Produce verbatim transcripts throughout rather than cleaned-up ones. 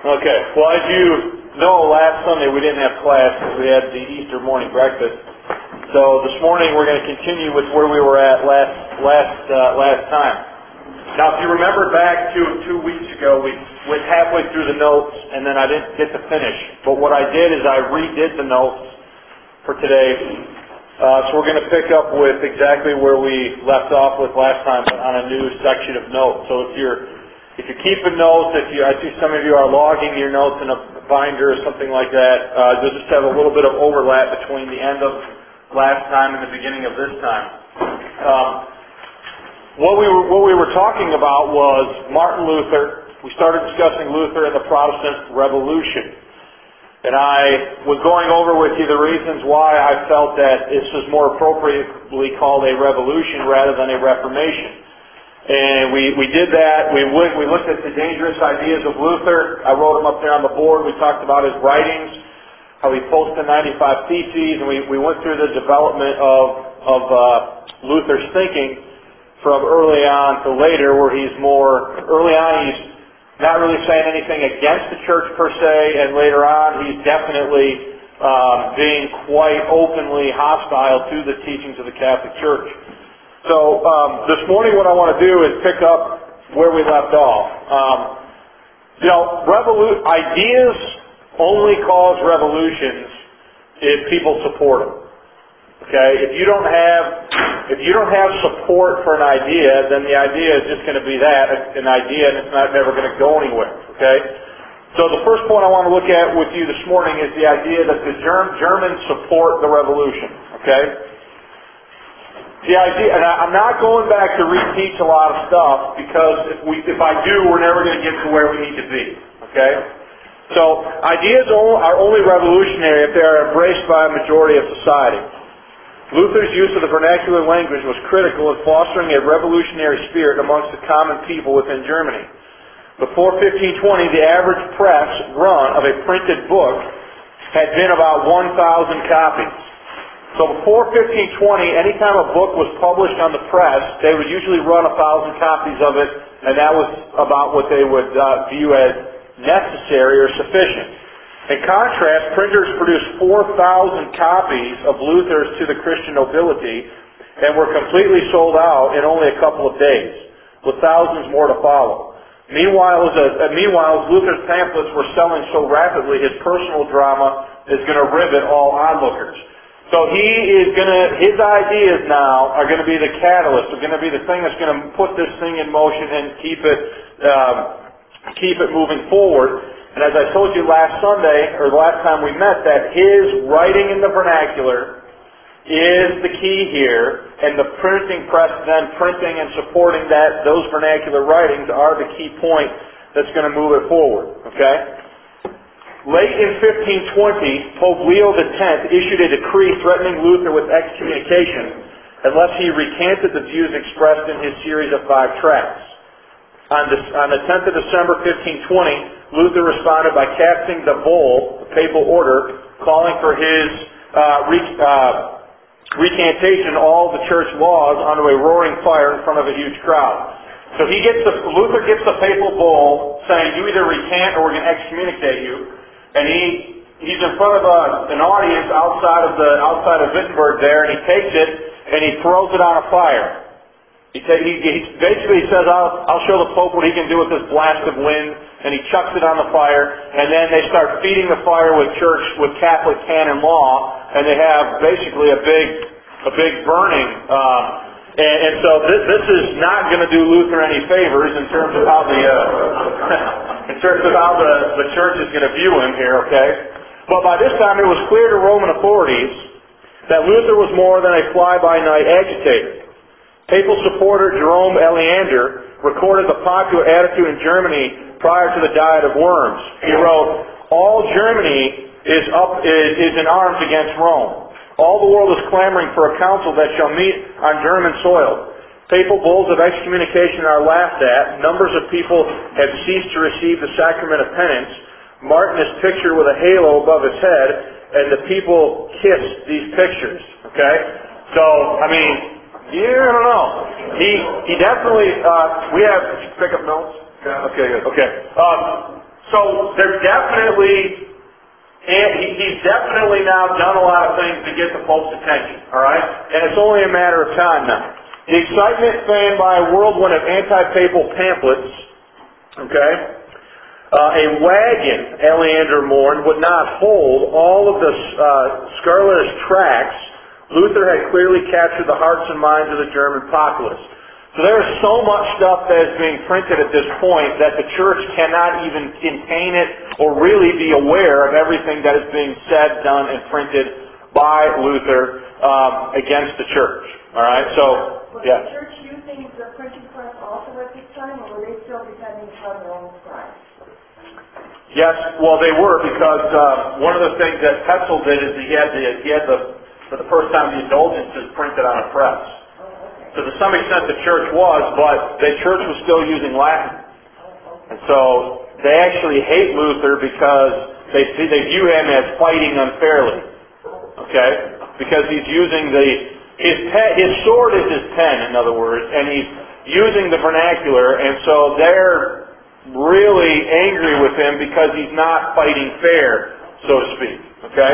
Okay. Well, as you know, last Sunday we didn't have class because we had the Easter morning breakfast. So this morning we're going to continue with where we were at last last uh, last time. Now, if you remember back to two weeks ago, we went halfway through the notes, and then I didn't get to finish. But what I did is I redid the notes for today. Uh, so we're going to pick up with exactly where we left off with last time, but on a new section of notes. So if you're If you're keeping notes, if you, I see some of you are logging your notes in a binder or something like that, uh, you'll just have a little bit of overlap between the end of last time and the beginning of this time. Um, what we were what we were talking about was Martin Luther. We started discussing Luther and the Protestant Revolution, and I was going over with you the reasons why I felt that this was more appropriately called a revolution rather than a reformation. And we, we did that. We went, we looked at the dangerous ideas of Luther. I wrote them up there on the board. We talked about his writings, how he posted the ninety-five Theses, and we, we went through the development of, of uh, Luther's thinking from early on to later, where he's more, early on he's not really saying anything against the church per se, and later on he's definitely um, being quite openly hostile to the teachings of the Catholic Church. So um, this morning what I want to do is pick up where we left off. Um, you know, revolu- ideas only cause revolutions if people support them. Okay, if you don't have if you don't have support for an idea, then the idea is just going to be that, an idea, and it's not never going to go anywhere. Okay. So the first point I want to look at with you this morning is the idea that the Germ- Germans support the revolution. Okay. The idea, and I, I'm not going back to reteach a lot of stuff because if we, if I do, we're never going to get to where we need to be. Okay? So ideas are only revolutionary if they are embraced by a majority of society. Luther's use of the vernacular language was critical in fostering a revolutionary spirit amongst the common people within Germany. Before fifteen twenty, the average press run of a printed book had been about one thousand copies. So before fifteen twenty, any time a book was published on the press, they would usually run a thousand copies of it, and that was about what they would uh, view as necessary or sufficient. In contrast, printers produced four thousand copies of Luther's To the Christian Nobility and were completely sold out in only a couple of days, with thousands more to follow. Meanwhile, as, a, uh, meanwhile, as Luther's pamphlets were selling so rapidly, his personal drama is going to rivet all onlookers. So he is going to, his ideas now are going to be the catalyst, are going to be the thing that's going to put this thing in motion and keep it, um, keep it moving forward. And as I told you last Sunday, or the last time we met, that his writing in the vernacular is the key here, and the printing press then printing and supporting that, those vernacular writings are the key point that's going to move it forward. Okay? Late in fifteen twenty, Pope Leo the tenth issued a decree threatening Luther with excommunication unless he recanted the views expressed in his series of five tracts. On, this, on the tenth of December fifteen twenty, Luther responded by casting the bull, the papal order, calling for his uh, re, uh, recantation of all the church laws onto a roaring fire in front of a huge crowd. So he gets the, Luther gets the papal bull saying, you either recant or we're going to excommunicate you. And he he's in front of a, an audience outside of the outside of Wittenberg there, and he takes it and he throws it on a fire. He, ta- he, he basically says, "I'll I'll show the Pope what he can do with this blast of wind," and he chucks it on the fire. And then they start feeding the fire with church with Catholic canon law, and they have basically a big a big burning. Um, and, and so this this is not going to do Luther any favors in terms of how the uh, in terms of how the, the church is going to view him here, okay? But by this time it was clear to Roman authorities that Luther was more than a fly-by-night agitator. Papal supporter Jerome Aleander recorded the popular attitude in Germany prior to the Diet of Worms. He wrote, all Germany is up is, is in arms against Rome. All the world is clamoring for a council that shall meet on German soil. Papal bulls of excommunication are laughed at. Numbers of people have ceased to receive the sacrament of penance. Martin is pictured with a halo above his head, and the people kiss these pictures. Okay? So, I mean, yeah, I don't know. He he definitely, uh, we have, did you pick up notes? Yeah. Okay, good. Okay. Um, So there's definitely, and he, he's definitely now done a lot of things to get the Pope's attention, all right? And it's only a matter of time now. The excitement fanned by a whirlwind of anti-papal pamphlets, okay? Uh, a wagon, Aleander mourned, would not hold all of the uh, scurrilous tracts. Luther had clearly captured the hearts and minds of the German populace. So there is so much stuff that is being printed at this point that the church cannot even contain it or really be aware of everything that is being said, done, and printed by Luther um, against the church. All right, so, Was yeah. the church using the printing press also at this time, or were they still depending upon their own scribes? Yes, well they were, because uh, one of the things that Tetzel did is he had the, he had the, for the first time, the indulgences printed on a press. So to some extent the church was, but the church was still using Latin. And so they actually hate Luther because they see, they view him as fighting unfairly. Okay? Because he's using the, his pen, his sword is his pen, in other words, and he's using the vernacular, and so they're really angry with him because he's not fighting fair, so to speak. Okay?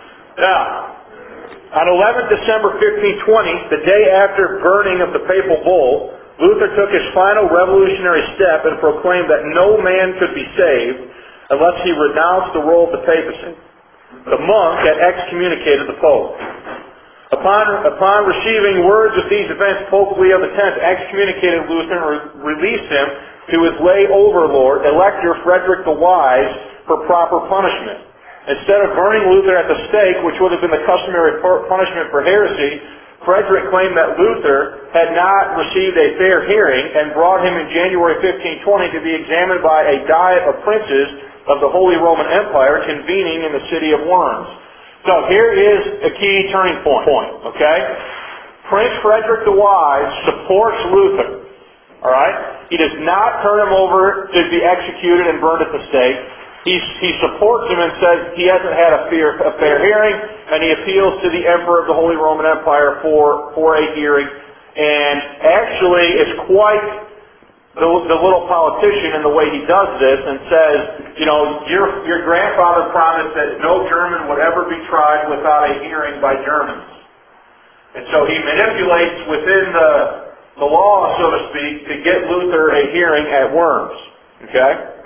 Now, on eleventh December fifteen twenty, the day after burning of the papal bull, Luther took his final revolutionary step and proclaimed that no man could be saved unless he renounced the role of the papacy. The monk had excommunicated the Pope. Upon, upon receiving words of these events, Pope Leo the tenth excommunicated Luther and re- released him to his lay overlord, Elector Frederick the Wise, for proper punishment. Instead of burning Luther at the stake, which would have been the customary punishment for heresy, Frederick claimed that Luther had not received a fair hearing and brought him in January fifteen twenty to be examined by a diet of princes of the Holy Roman Empire convening in the city of Worms. So here is a key turning point, okay? Prince Frederick the Wise supports Luther, all right? He does not turn him over to be executed and burned at the stake. He, he supports him and says he hasn't had a fair, a fair hearing, and he appeals to the Emperor of the Holy Roman Empire for, for a hearing. And actually, it's quite the, the little politician in the way he does this and says, you know, your, your grandfather promised that no German would ever be tried without a hearing by Germans. And so he manipulates within the, the law, so to speak, to get Luther a hearing at Worms. Okay?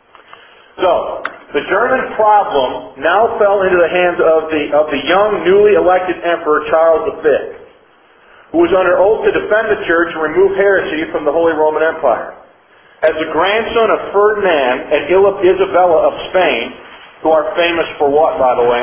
So, the German problem now fell into the hands of the, of the young, newly elected Emperor Charles the Fifth, who was under oath to defend the Church and remove heresy from the Holy Roman Empire. As the grandson of Ferdinand and Isabella of Spain, who are famous for what, by the way?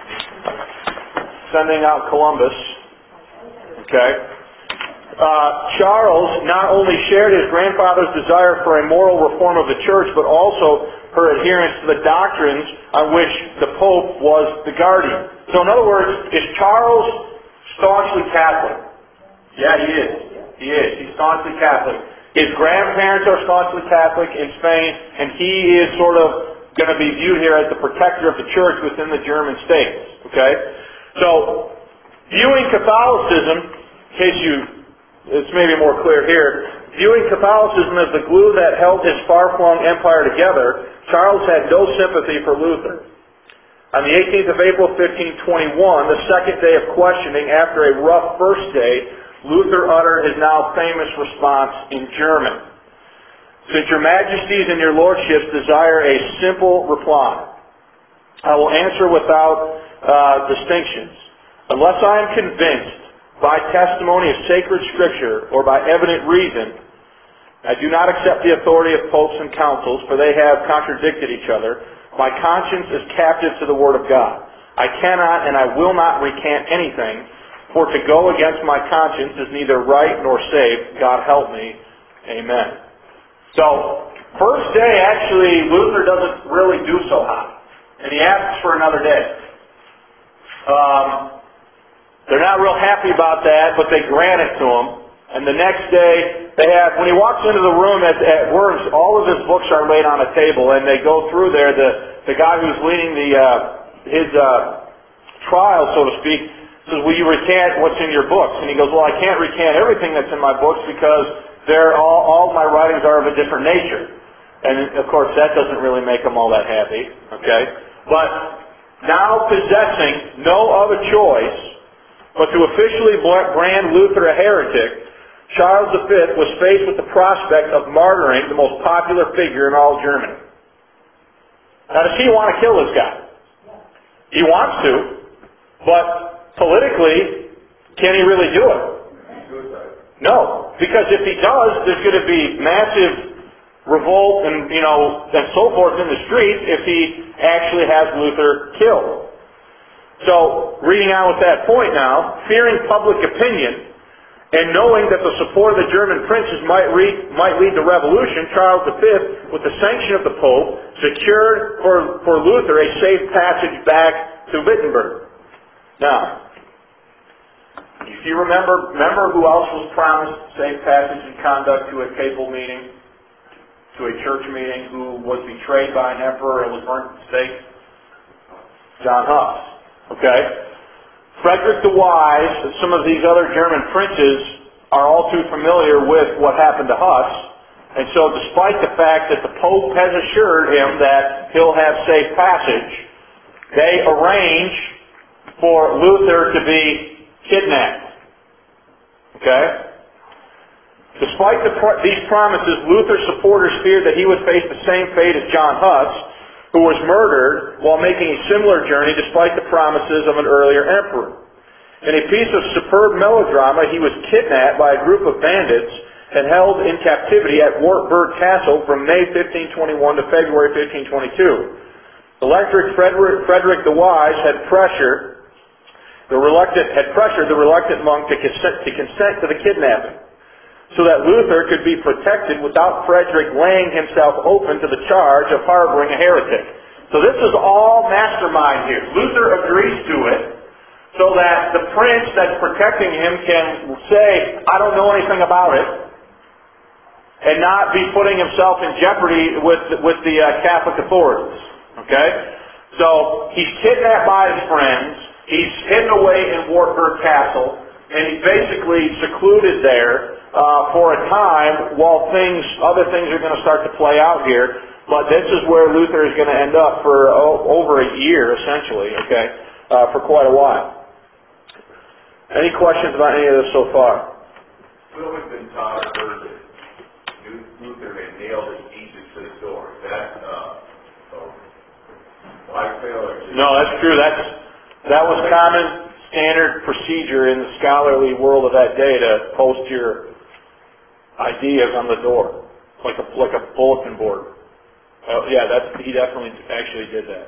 Sending out Columbus. Okay. Uh, Charles not only shared his grandfather's desire for a moral reform of the Church, but also her adherence to the doctrines on which the Pope was the guardian. So in other words, is Charles staunchly Catholic? Yeah, he is. He is. He's staunchly Catholic. His grandparents are staunchly Catholic in Spain, and he is sort of going to be viewed here as the protector of the Church within the German states. Okay? So, viewing Catholicism, in case you, it's maybe more clear here, viewing Catholicism as the glue that held his far-flung empire together, Charles had no sympathy for Luther. On the eighteenth of April, fifteen twenty-one, the second day of questioning, after a rough first day, Luther uttered his now famous response in German. Since your majesties and your lordships desire a simple reply, I will answer without uh, distinctions. Unless I am convinced by testimony of sacred scripture or by evident reason, I do not accept the authority of popes and councils, for they have contradicted each other. My conscience is captive to the Word of God. I cannot and I will not recant anything, for to go against my conscience is neither right nor safe. God help me. Amen. So, first day, actually, Luther doesn't really do so hot. And he asks for another day. Um, they're not real happy about that, but they grant it to him. And the next day, they have, when he walks into the room at, at Worms, all of his books are laid on a table, and they go through there. The, the guy who's leading the uh, his uh, trial, so to speak, says, will you recant what's in your books? And he goes, well, I can't recant everything that's in my books because they're all, all my writings are of a different nature. And of course that doesn't really make them all that happy, okay? But now possessing no other choice but to officially brand Luther a heretic, Charles the Fifth was faced with the prospect of martyring the most popular figure in all Germany. Now, does he want to kill this guy? He wants to, but politically, can he really do it? No, because if he does, there's going to be massive revolt and, you know, and so forth in the streets if he actually has Luther killed. So, reading on with that point now, fearing public opinion and knowing that the support of the German princes might, read, might lead to revolution, Charles the Fifth, with the sanction of the Pope, secured for, for Luther a safe passage back to Wittenberg. Now, if you remember, remember who else was promised safe passage and conduct to a papal meeting, to a church meeting, who was betrayed by an emperor and was burned at the stake? John Huss. Okay? Frederick the Wise and some of these other German princes are all too familiar with what happened to Huss, and so despite the fact that the Pope has assured him that he'll have safe passage, they arrange for Luther to be kidnapped. Okay? Despite the, these promises, Luther's supporters feared that he would face the same fate as John Huss, who was murdered while making a similar journey despite the promises of an earlier emperor. In a piece of superb melodrama, he was kidnapped by a group of bandits and held in captivity at Wartburg Castle from May fifteen twenty-one to February fifteen twenty-two. Electric Frederick, Frederick the Wise had pressure the reluctant had pressured the reluctant monk to consent, to consent to the kidnapping, so that Luther could be protected without Frederick laying himself open to the charge of harboring a heretic. So this is all mastermind here. Luther agrees to it so that the prince that's protecting him can say, I don't know anything about it, and not be putting himself in jeopardy with, with the uh, Catholic authorities. Okay? So he's kidnapped by his friends, he's hidden away in Wartburg Castle, and he's basically secluded there Uh, for a time while things, other things are going to start to play out here. But this is where Luther is going to end up for oh, over a year, essentially, okay, uh, for quite a while. Any questions about any of this so far? We've always been taught or heard that Luther had nailed his thesis to the door. Is that uh, oh, why fail or just... No, that's true. That's that was common standard procedure in the scholarly world of that day to post your ideas on the door, like a like a bulletin board. Uh, yeah, that's he definitely actually did that.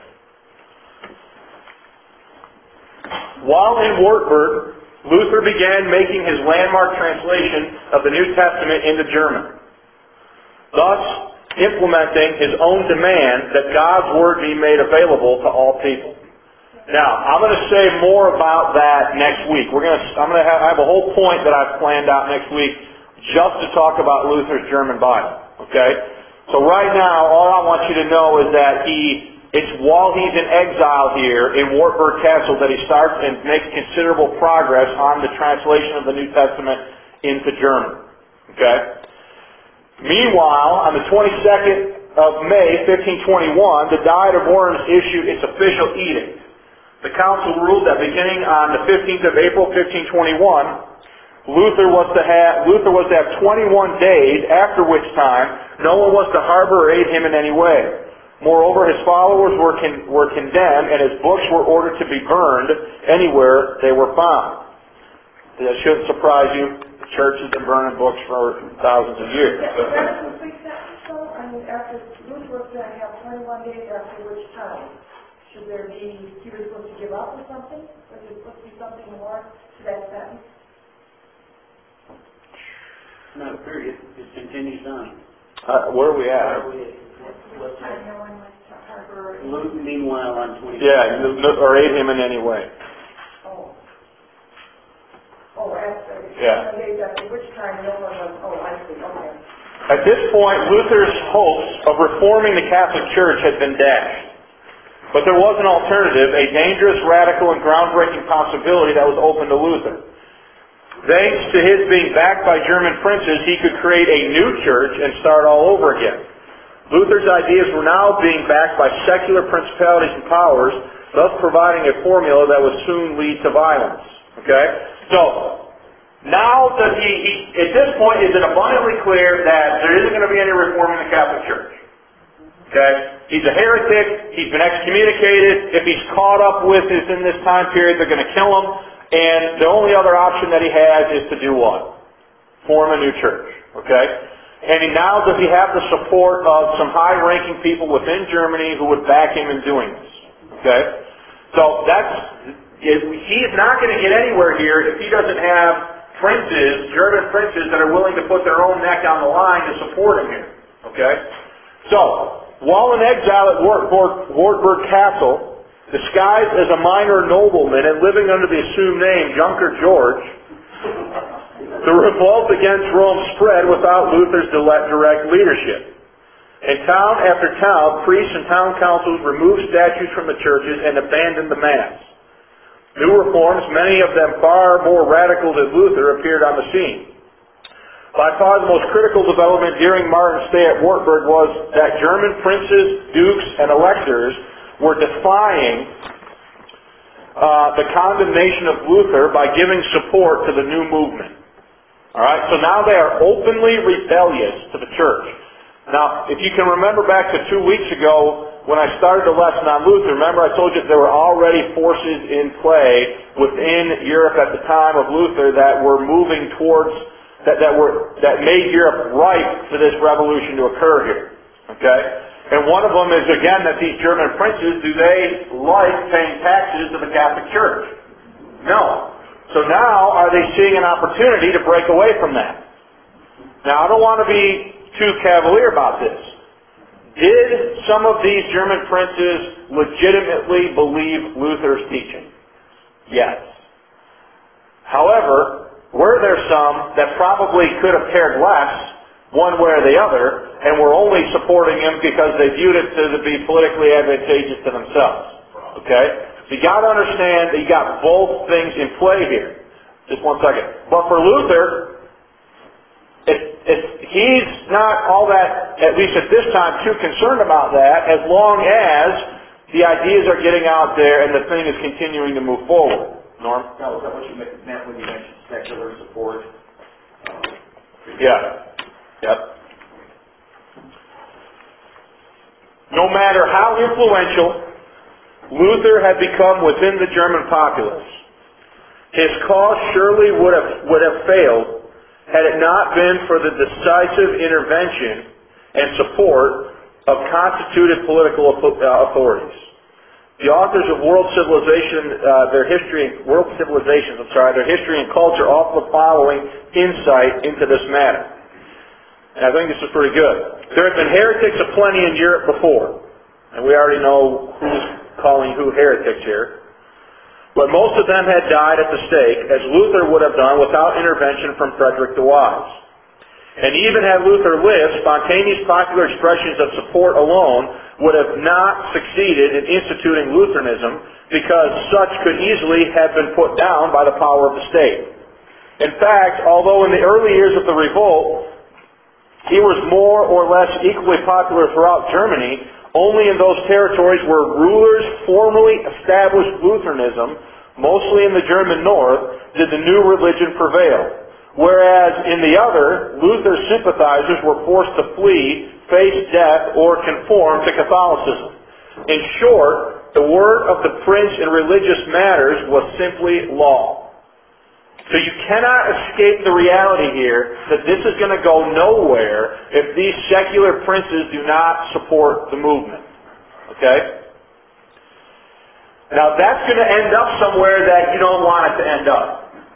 While in Wartburg, Luther began making his landmark translation of the New Testament into German, thus implementing his own demand that God's Word be made available to all people. Now, I'm going to say more about that next week. We're going to I'm going to have, I have a whole point that I've planned out next week just to talk about Luther's German Bible. Okay? So right now, all I want you to know is that he, it's while he's in exile here in Wartburg Castle that he starts and makes considerable progress on the translation of the New Testament into German. Okay? Meanwhile, on the twenty-second of May, fifteen twenty-one, the Diet of Worms issued its official edict. The council ruled that beginning on the fifteenth of April, fifteen twenty-one, Luther was to have Luther was to have twenty-one days, after which time no one was to harbor or aid him in any way. Moreover, his followers were con, were condemned, and his books were ordered to be burned anywhere they were found. That shouldn't surprise you. The church has been burning books for thousands of years. Is that a complete sentence, though? I mean, after Luther was going to have twenty-one days, after which time? Should there be, he was supposed to give up or something? Was there supposed to be something more to that sentence? Not a period, it continues on. Uh, where are we at? Which time no one was to harbor? Luke, meanwhile, on twenty. Yeah, or aid him in any way. Oh. Oh, after, Yeah. twenty-one days after which time no one was, oh, I see, okay. At this point, Luther's hopes of reforming the Catholic Church had been dashed. But there was an alternative, a dangerous, radical, and groundbreaking possibility that was open to Luther. Thanks to his being backed by German princes, he could create a new church and start all over again. Luther's ideas were now being backed by secular principalities and powers, thus providing a formula that would soon lead to violence. Okay? So, now that he, he, at this point, is it abundantly clear that there isn't going to be any reform in the Catholic Church. Okay? He's a heretic, he's been excommunicated, if he's caught up with us in this time period, they're going to kill him, and the only other option that he has is to do what? Form a new church. Okay? And he, now does he have the support of some high-ranking people within Germany who would back him in doing this? Okay? So that's, he is not going to get anywhere here if he doesn't have princes, German princes, that are willing to put their own neck on the line to support him here. Okay? So, while in exile at Wartburg, Wartburg Castle, disguised as a minor nobleman and living under the assumed name Junker George, the revolt against Rome spread without Luther's direct leadership. In town after town, priests and town councils removed statues from the churches and abandoned the Mass. New reforms, many of them far more radical than Luther, appeared on the scene. By far the most critical development during Martin's stay at Wartburg was that German princes, dukes, and electors were defying uh, the condemnation of Luther by giving support to the new movement. Alright, so now they are openly rebellious to the church. Now, if you can remember back to two weeks ago when I started the lesson on Luther, remember I told you that there were already forces in play within Europe at the time of Luther that were moving towards, that, that were, that made Europe ripe for this revolution to occur here. Okay? And one of them is, again, that these German princes, do they like paying taxes to the Catholic Church? No. So now, are they seeing an opportunity to break away from that? Now, I don't want to be too cavalier about this. Did some of these German princes legitimately believe Luther's teaching? Yes. However, were there some that probably could have cared less one way or the other and were only supporting him because they viewed it to be politically advantageous to themselves? Okay? So you got to understand that you got both things in play here. Just one second. But for Luther, if, if he's not all that, at least at this time, too concerned about that, as long as the ideas are getting out there and the thing is continuing to move forward. Norm? Now, is that what you meant when you mentioned secular support? Yeah. Yep. No matter how influential Luther had become within the German populace, his cause surely would have, would have failed had it not been for the decisive intervention and support of constituted political authorities. The authors of World Civilization, uh, their history, World Civilizations, I'm sorry, their history and culture offer the following insight into this matter. And I think this is pretty good. There have been heretics aplenty in Europe before, and we already know who's calling who heretics here. But most of them had died at the stake, as Luther would have done without intervention from Frederick the Wise. And even had Luther lived, spontaneous popular expressions of support alone would have not succeeded in instituting Lutheranism, because such could easily have been put down by the power of the state. In fact, although in the early years of the revolt, he was more or less equally popular throughout Germany, only in those territories where rulers formally established Lutheranism, mostly in the German north, did the new religion prevail. Whereas in the other, Luther's sympathizers were forced to flee, face death, or conform to Catholicism. In short, the word of the prince in religious matters was simply law. So you cannot escape the reality here that this is going to go nowhere if these secular princes do not support the movement. Okay? Now that's going to end up somewhere that you don't want it to end up.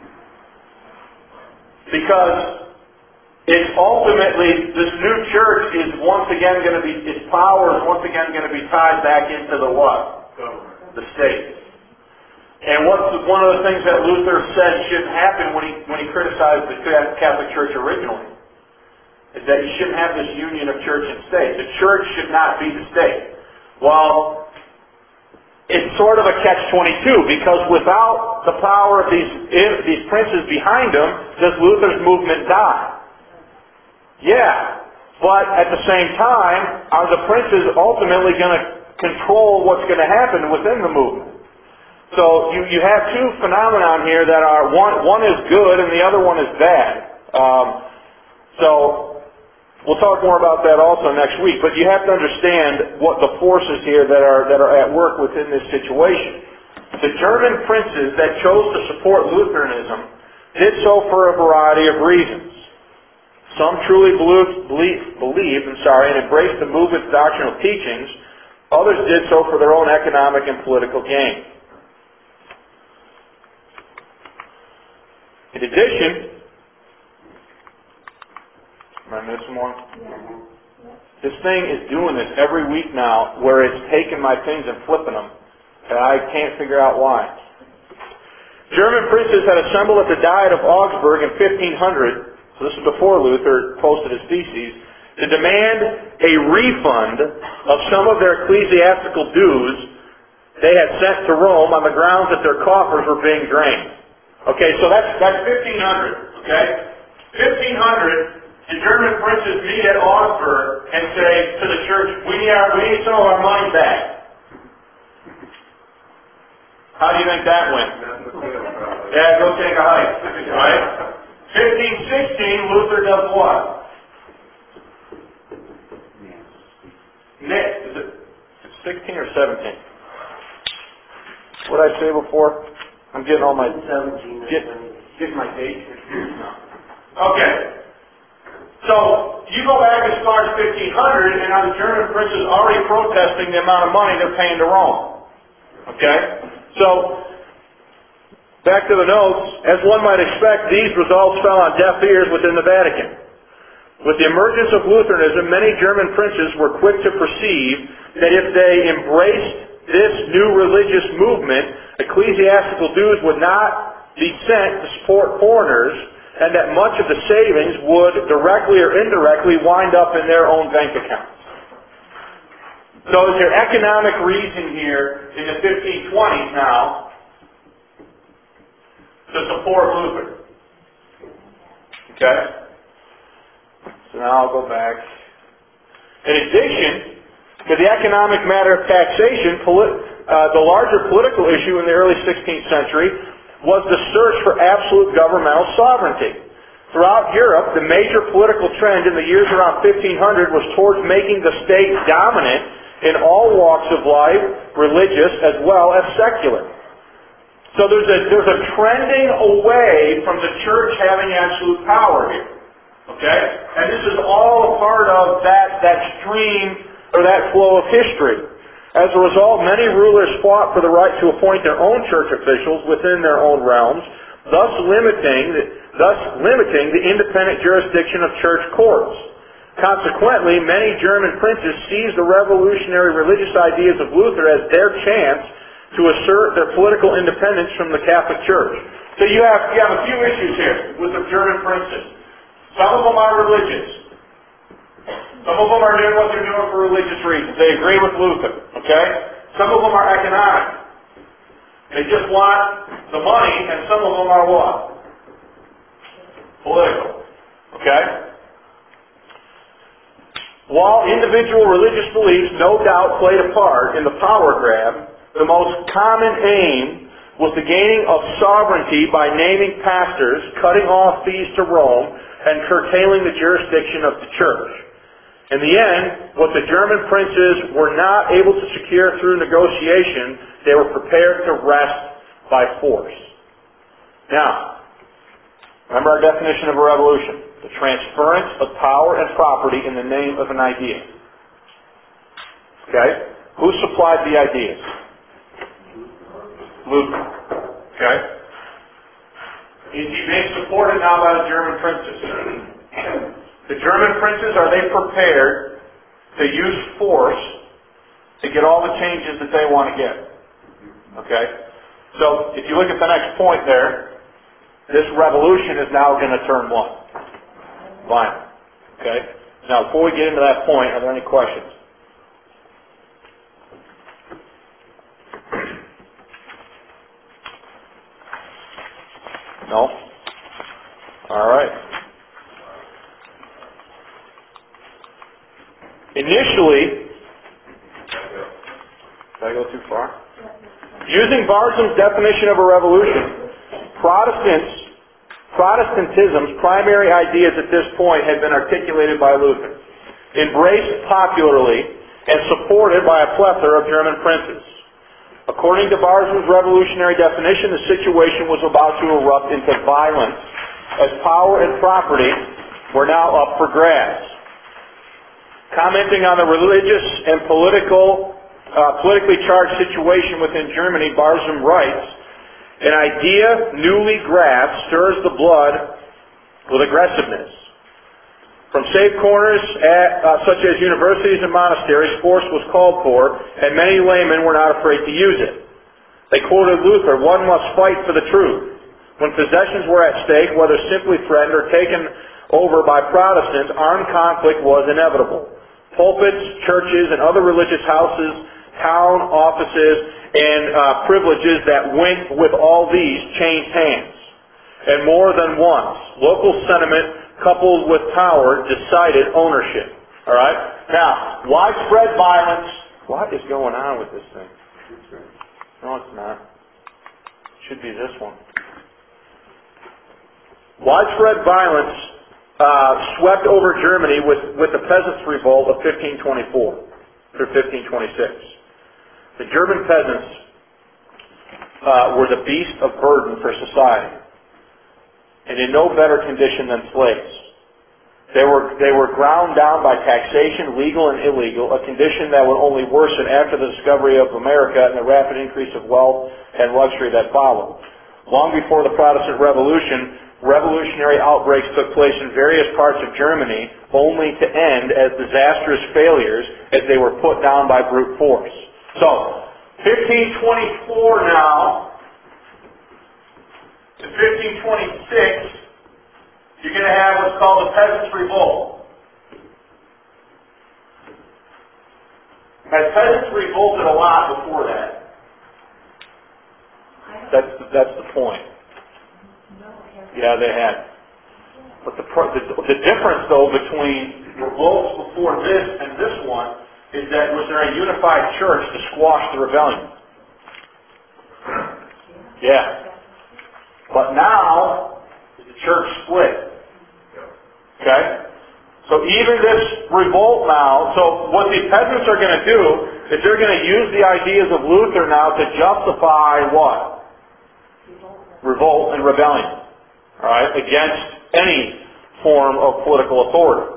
Because it's ultimately, this new church is once again going to be, its power is once again going to be tied back into the what? Government. The state. And what's the, one of the things that Luther said shouldn't happen when he when he criticized the Catholic Church originally is that you shouldn't have this union of church and state. The church should not be the state. Well, it's sort of a catch twenty-two, because without the power of these these princes behind him, does Luther's movement die? Yeah. But at the same time, are the princes ultimately going to control what's going to happen within the movement? So you, you have two phenomena here that are, one, one is good and the other one is bad. Um, so we'll talk more about that also next week, but you have to understand what the forces here that are, that are at work within this situation. The German princes that chose to support Lutheranism did so for a variety of reasons. Some truly believed, believed, believed I'm sorry, and embraced the movement's doctrinal teachings. Others did so for their own economic and political gain. In addition, am I missing one? This thing is doing this every week now, where it's taking my things and flipping them, and I can't figure out why. German princes had assembled at the Diet of Augsburg in fifteen hundred, so this is before Luther posted his theses, to demand a refund of some of their ecclesiastical dues they had sent to Rome on the grounds that their coffers were being drained. Okay, so that's that's fifteen hundred, okay? fifteen hundred, the German princes meet at Augsburg and say to the church, we need, our, we need some of our money back. How do you think that went? Yeah, go take a hike, right? fifteen sixteen, Luther does what? Nick, is it sixteen or seventeen? What did I say before? I'm getting all my... seventeen. Get, Get my date. okay. So, you go back as far as fifteen hundred, and now the German princes are already protesting the amount of money they're paying to Rome. Okay? So, back to the notes. As one might expect, these results fell on deaf ears within the Vatican. With the emergence of Lutheranism, many German princes were quick to perceive that if they embraced this new religious movement, ecclesiastical dues would not be sent to support foreigners, and that much of the savings would directly or indirectly wind up in their own bank accounts. So is there economic reason here in the fifteen twenties now to support Luther? Okay? So now I'll go back. In addition to the economic matter of taxation, polit- uh, the larger political issue in the early sixteenth century was the search for absolute governmental sovereignty. Throughout Europe, the major political trend in the years around fifteen hundred was towards making the state dominant in all walks of life, religious as well as secular. So there's a, there's a trending away from the church having absolute power here. Okay? And this is all a part of that, that stream or that flow of history. As a result, many rulers fought for the right to appoint their own church officials within their own realms, thus limiting, thus limiting the independent jurisdiction of church courts. Consequently, many German princes seized the revolutionary religious ideas of Luther as their chance to assert their political independence from the Catholic Church. So you have, you have a few issues here with the German princes. Some of them are religious. Some of them are doing what they're doing for religious reasons. They agree with Luther, okay? Some of them are economic. They just want the money, and some of them are what? Political, okay? While individual religious beliefs no doubt played a part in the power grab, the most common aim was the gaining of sovereignty by naming pastors, cutting off fees to Rome, and curtailing the jurisdiction of the church. In the end, what the German princes were not able to secure through negotiation, they were prepared to wrest by force. Now, remember our definition of a revolution. The transference of power and property in the name of an idea. Okay? Who supplied the ideas? Luther. Okay? Is he being supported now by the German princes? The German princes, are they prepared to use force to get all the changes that they want to get? Okay? So, if you look at the next point there, this revolution is now going to turn what? Violent. Okay? Now, before we get into that point, are there any questions? No? All right. Initially, did I go too far? Using Barzum's definition of a revolution, Protestants, Protestantism's primary ideas at this point had been articulated by Luther, embraced popularly, and supported by a plethora of German princes. According to Barzum's revolutionary definition, the situation was about to erupt into violence as power and property were now up for grabs. Commenting on the religious and political, uh, politically charged situation within Germany, Barzum writes, "An idea newly grasped stirs the blood with aggressiveness. From safe corners at, uh, such as universities and monasteries, force was called for, and many laymen were not afraid to use it. They quoted Luther, 'One must fight for the truth.' When possessions were at stake, whether simply threatened or taken over by Protestants, armed conflict was inevitable. Pulpits, churches, and other religious houses, town offices, and uh, privileges that went with all these changed hands. And more than once, local sentiment coupled with power decided ownership." All right? Now, widespread violence. What is going on with this thing? No, it's not. It should be this one. Widespread violence uh, swept over Germany with, with the Peasants' Revolt of fifteen twenty-four through fifteen twenty-six. The German peasants uh, were the beast of burden for society, and in no better condition than slaves. They were, they were ground down by taxation, legal and illegal, a condition that would only worsen after the discovery of America and the rapid increase of wealth and luxury that followed. Long before the Protestant Revolution, revolutionary outbreaks took place in various parts of Germany, only to end as disastrous failures as they were put down by brute force. So, fifteen twenty-four now to fifteen twenty-six, you're going to have what's called the Peasants' Revolt. Had peasants revolted a lot before that? That's the, that's the point. Yeah, they had. But the, the the difference, though, between revolts before this and this one is that was there a unified church to squash the rebellion? Yeah. But now the church split. Okay? So even this revolt now, so what the peasants are going to do is they're going to use the ideas of Luther now to justify what? Revolt and rebellion. Alright? Against any form of political authority.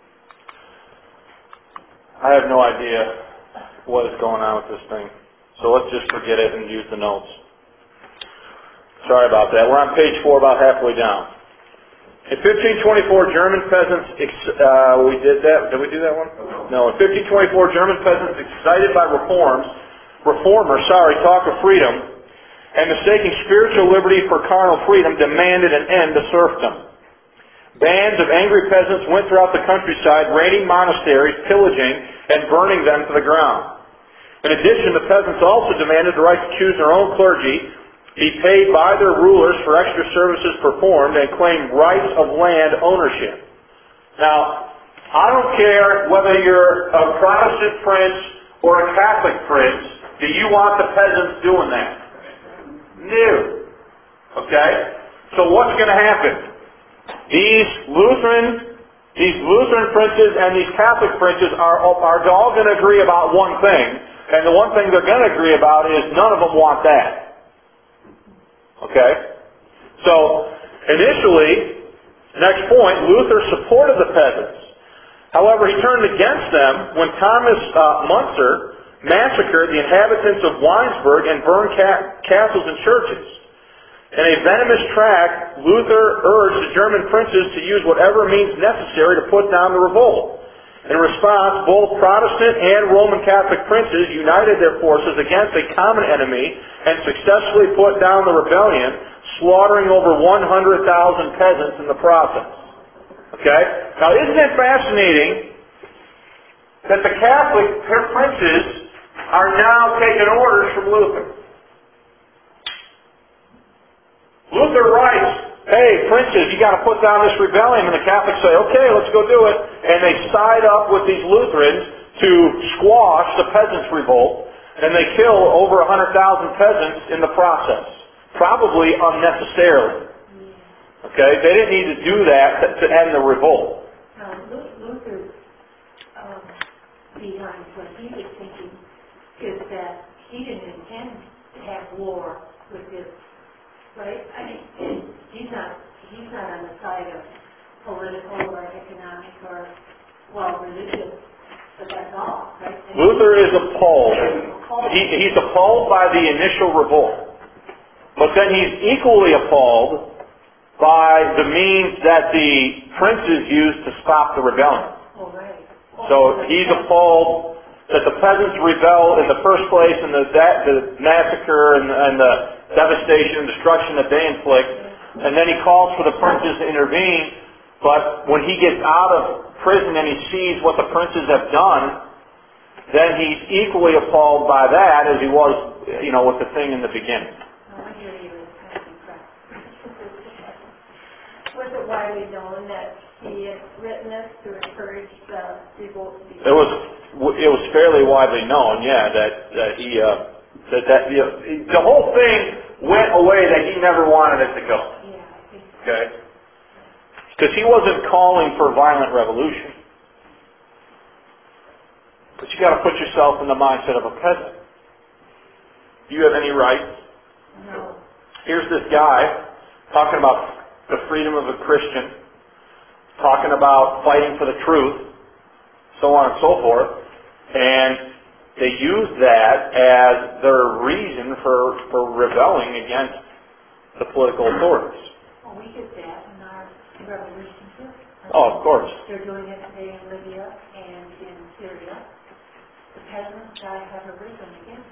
I have no idea what is going on with this thing. So let's just forget it and use the notes. Sorry about that. We're on page four, about halfway down. In fifteen twenty-four, German peasants, uh, we did that, did we do that one? No. In fifteen twenty-four, German peasants, excited by reforms, reformers, sorry, talk of freedom, and mistaking spiritual liberty for carnal freedom, demanded an end to serfdom. Bands of angry peasants went throughout the countryside, raiding monasteries, pillaging, and burning them to the ground. In addition, the peasants also demanded the right to choose their own clergy, be paid by their rulers for extra services performed, and claim rights of land ownership. Now, I don't care whether you're a Protestant prince or a Catholic prince, do you want the peasants doing that? No. Okay? So what's going to happen? These Lutheran, these Lutheran princes and these Catholic princes are, are all going to agree about one thing, and the one thing they're going to agree about is none of them want that. Okay? So, initially, next point, Luther supported the peasants. However, he turned against them when Thomas uh, Munzer massacred the inhabitants of Weinsberg and burned ca- castles and churches. In a venomous tract, Luther urged the German princes to use whatever means necessary to put down the revolt. In response, both Protestant and Roman Catholic princes united their forces against a common enemy and successfully put down the rebellion, slaughtering over one hundred thousand peasants in the process. Okay? Now, isn't it fascinating that the Catholic princes are now taking orders from Luther? Luther writes, hey, princes, you got to put down this rebellion. And the Catholics say, okay, let's go do it. And they side up with these Lutherans to squash the peasants' revolt, and they kill over one hundred thousand peasants in the process, probably unnecessarily. Okay? They didn't need to do that to, to end the revolt. Now, Luther's um, behind what he was thinking is that he didn't intend to have war with this, right? I mean, he's not he's not on the side of political or economic or, well, religious, but that's all, right? And Luther is appalled. He, he's appalled by the initial revolt. But then he's equally appalled by the means that the princes used to stop the rebellion. Oh, right. So he's appalled that the peasants rebel in the first place, and the, that, the massacre and, and the devastation and destruction that they inflict, and then he calls for the princes to intervene. But when he gets out of prison and he sees what the princes have done, then he's equally appalled by that as he was, you know, with the thing in the beginning. No wonder he was kind of impressed. Was it widely known that he had written this to encourage the revolt to be? It was it was fairly widely known, yeah, that that he uh, that that you know, the whole thing went away that he never wanted it to go. Yeah, I think so. Okay, because he wasn't calling for violent revolution, but you got to put yourself in the mindset of a peasant. Do you have any rights? No. Here's this guy talking about the freedom of a Christian, talking about fighting for the truth, so on and so forth, and they use that as their reason for, for rebelling against the political authorities. Well, we did that in our revolution too. Oh, of course. They're doing it today in Libya and in Syria. The peasants gotta have a reason again.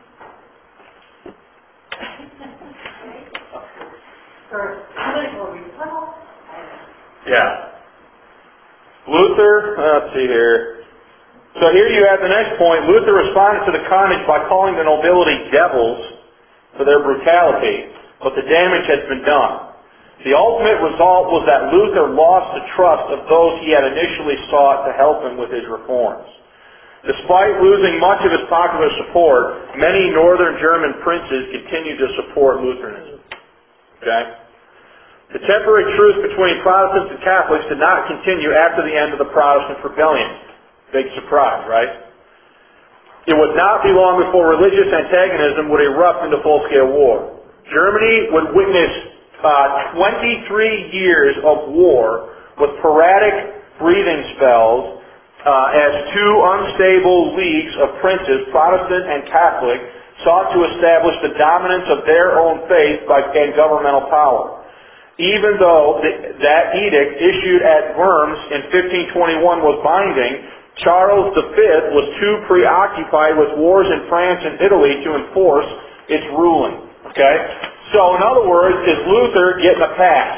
Right? For political revolt. Yeah. Luther, let's see here. So here you have the next point. Luther responded to the carnage by calling the nobility devils for their brutality, but the damage has been done. The ultimate result was that Luther lost the trust of those he had initially sought to help him with his reforms. Despite losing much of his popular support, many northern German princes continued to support Lutheranism. Okay? The temporary truce between Protestants and Catholics did not continue after the end of the Protestant rebellion. Big surprise, right? It would not be long before religious antagonism would erupt into full-scale war. Germany would witness uh, twenty-three years of war with sporadic breathing spells uh, as two unstable leagues of princes, Protestant and Catholic, sought to establish the dominance of their own faith by, and governmental power. Even though the, that edict issued at Worms in fifteen twenty-one was binding, Charles the Fifth was too preoccupied with wars in France and Italy to enforce its ruling. Okay? So, in other words, is Luther getting a pass?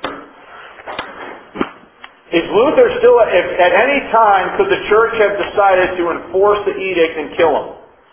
Is Luther still, if at any time could the church have decided to enforce the edict and kill him?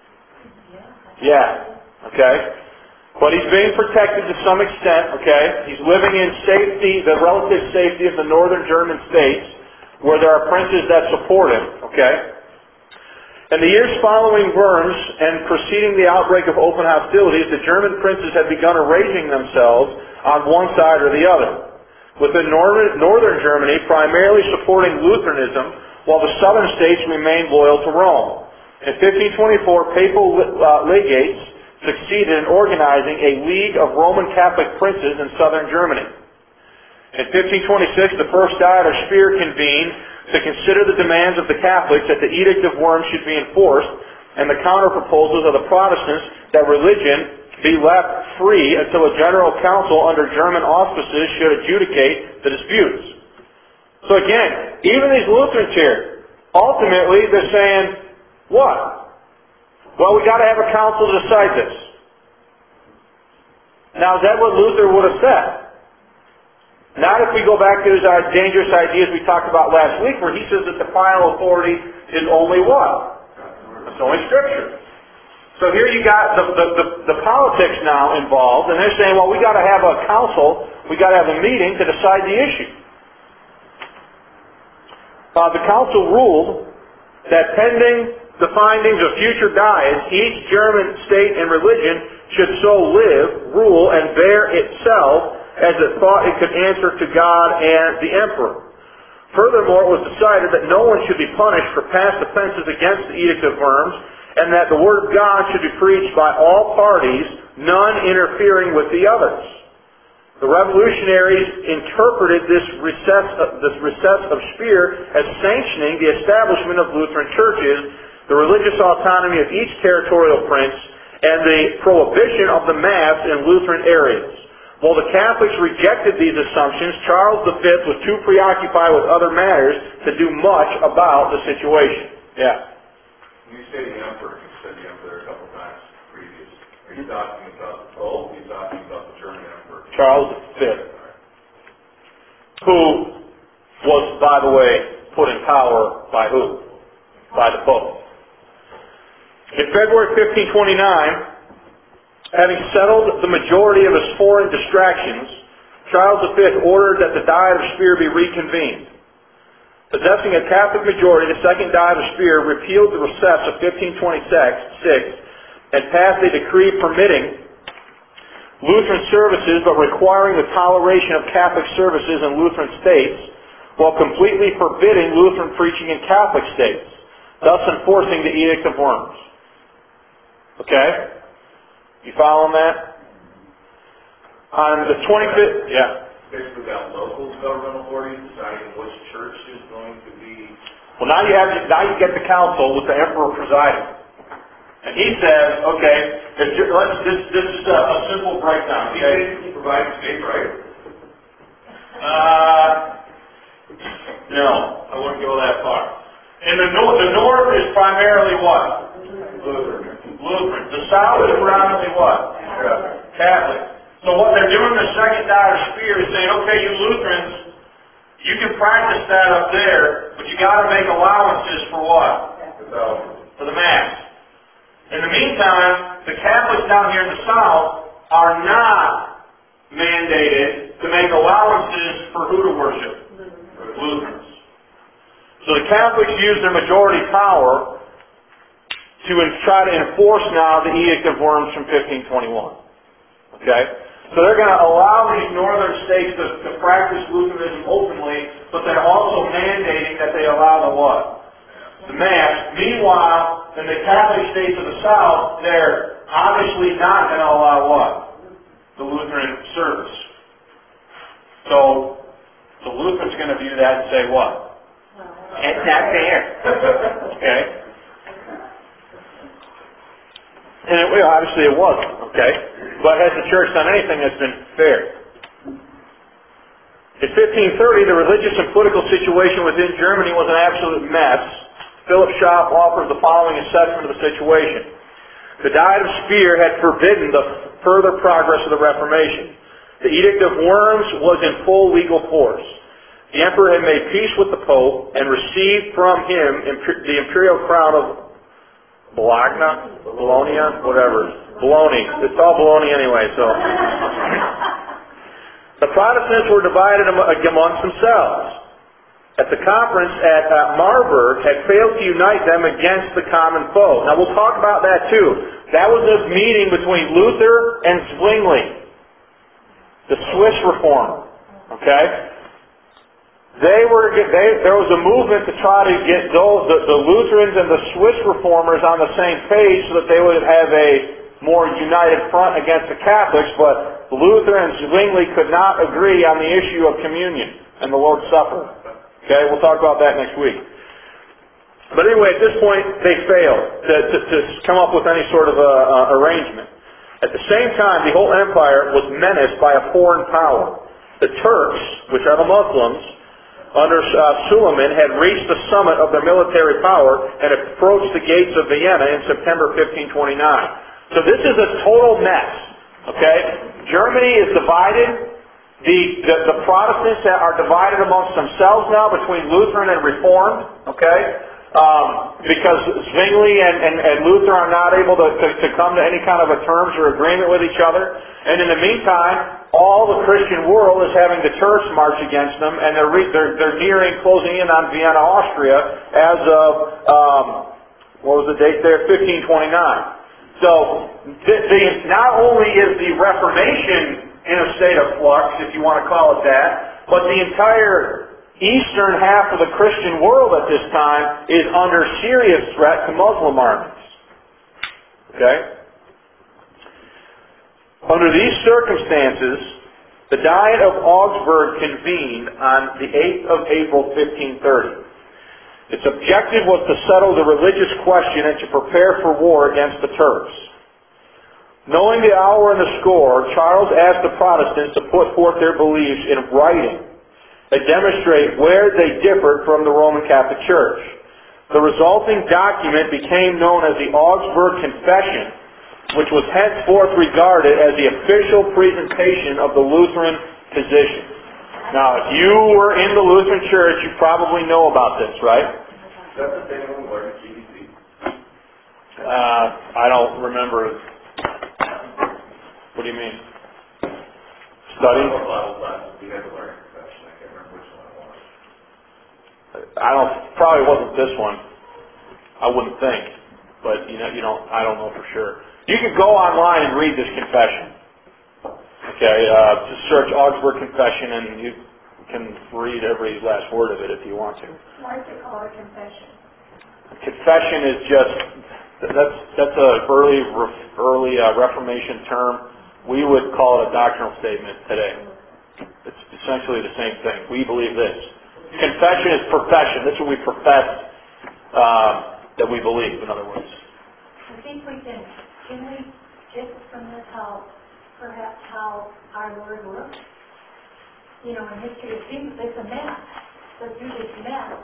Yeah. Okay? But he's being protected to some extent, okay? He's living in safety, the relative safety of the northern German states, where there are princes that support him, okay? In the years following Worms and preceding the outbreak of open hostilities, the German princes had begun arranging themselves on one side or the other. Within northern, northern Germany, primarily supporting Lutheranism, while the southern states remained loyal to Rome. In fifteen twenty-four, papal uh, legates succeeded in organizing a League of Roman Catholic Princes in southern Germany. In fifteen twenty-six, the First Diet of Speyer convened to consider the demands of the Catholics that the Edict of Worms should be enforced, and the counter-proposals of the Protestants that religion be left free until a general council under German auspices should adjudicate the disputes. So again, even these Lutherans here, ultimately they're saying, what? Well, we got to have a council to decide this. Now, is that what Luther would have said? Not if we go back to his uh, dangerous ideas we talked about last week, where he says that the final authority is only what? It's only Scripture. So here you got the, the, the, the politics now involved, and they're saying, well, we got to have a council, we got to have a meeting to decide the issue. Uh, the council ruled that pending the findings of future diets, each German state and religion should so live, rule, and bear itself as it thought it could answer to God and the Emperor. Furthermore, it was decided that no one should be punished for past offenses against the Edict of Worms, and that the Word of God should be preached by all parties, none interfering with the others. The revolutionaries interpreted this recess of, this recess of Speer as sanctioning the establishment of Lutheran churches, the religious autonomy of each territorial prince, and the prohibition of the Mass in Lutheran areas. While the Catholics rejected these assumptions, Charles the Fifth was too preoccupied with other matters to do much about the situation. Yeah. When you say the Emperor, you said the Emperor a couple times previous. Are you talking about the Pope? Are you talking about the German Emperor? Charles the Fifth, who was, by the way, put in power by who? By the Pope. In February fifteen twenty-nine, having settled the majority of his foreign distractions, Charles the Fifth ordered that the Diet of Speyer be reconvened. Possessing a Catholic majority, the Second Diet of Speyer repealed the recess of fifteen twenty-six and passed a decree permitting Lutheran services but requiring the toleration of Catholic services in Lutheran states, while completely forbidding Lutheran preaching in Catholic states, thus enforcing the Edict of Worms. Okay? You following that? On the twenty-fifth, yeah. Basically got local government authorities deciding which church is going to be... Well, now you have now you get the council with the emperor presiding, and he says, okay, if you, let's this this is a, a simple breakdown. He Okay? basically provides state rights. Uh, no, I wouldn't go that far. In the north, the north is primarily what? Lutheran. Lutheran. The south is predominantly what? Catholic. So what they're doing, the Second Diet of Speyer, is saying, okay, you Lutherans, you can practice that up there, but you got to make allowances for what? For the Mass. In the meantime, the Catholics down here in the south are not mandated to make allowances for who to worship? Lutherans. So the Catholics use their majority power to try to enforce now the Edict of Worms from fifteen twenty-one. Okay? So they're going to allow these northern states to, to practice Lutheranism openly, but they're also mandating that they allow the what? The Mass. Meanwhile, in the Catholic states of the South, they're obviously not going to allow what? The Lutheran service. So, the Lutheran's going to view that and say what? It's not fair. Okay? And it, well, obviously it wasn't, okay? But has the church done anything that's been fair? In fifteen thirty, the religious and political situation within Germany was an absolute mess. Philip Schaff offers the following assessment of the situation. The Diet of Speyer had forbidden the further progress of the Reformation. The Edict of Worms was in full legal force. The Emperor had made peace with the Pope and received from him the imperial crown of Bologna? Bologna? Whatever. Bologna. It's all Bologna anyway, so. The Protestants were divided amongst themselves. At the conference at uh, Marburg had failed to unite them against the common foe. Now we'll talk about that too. That was this meeting between Luther and Zwingli, the Swiss reformer. Okay? They were. They, there was a movement to try to get those, the, the Lutherans and the Swiss reformers on the same page so that they would have a more united front against the Catholics, but Luther and Zwingli could not agree on the issue of communion and the Lord's Supper. Okay, we'll talk about that next week. But anyway, at this point, they failed to, to, to come up with any sort of a, uh, arrangement. At the same time, the whole empire was menaced by a foreign power. The Turks, which are the Muslims, under uh, Suleiman, had reached the summit of their military power and approached the gates of Vienna in September fifteen twenty-nine. So this is a total mess. Okay? Germany is divided. The, the, the Protestants are divided amongst themselves now between Lutheran and Reformed. Okay? um, because Zwingli and, and, and Luther are not able to, to, to come to any kind of a terms or agreement with each other. And in the meantime, all the Christian world is having the Turks march against them, and they're, re, they're, they're nearing, closing in on Vienna, Austria, as of, um, what was the date there? fifteen twenty-nine. So, the, the, not only is the Reformation in a state of flux, if you want to call it that, but the entire eastern half of the Christian world at this time is under serious threat to Muslim armies. Okay? Under these circumstances, the Diet of Augsburg convened on the eighth of April, fifteen thirty. Its objective was to settle the religious question and to prepare for war against the Turks. Knowing the hour and the score, Charles asked the Protestants to put forth their beliefs in writing and demonstrate where they differed from the Roman Catholic Church. The resulting document became known as the Augsburg Confession, which was henceforth regarded as the official presentation of the Lutheran position. Now, if you were in the Lutheran Church, you probably know about this, right? Is that the same one where the G D C? Uh, I don't remember. What do you mean? Studying? A lot of classes we had to learn confession. I can't remember which one it was. I don't. Probably wasn't this one. I wouldn't think, but you know, you don't. I don't know for sure. You can go online and read this confession. Okay, uh, just search Augsburg Confession, and you can read every last word of it if you want to. Why is it called a confession? Confession is just that's that's a early early uh, Reformation term. We would call it a doctrinal statement today. It's essentially the same thing. We believe this. Confession is profession. This is what we profess uh, that we believe, in other words. I think we can, can we get from this how, perhaps how our Lord works? You know, in history it seems it's a map. Let's do this map.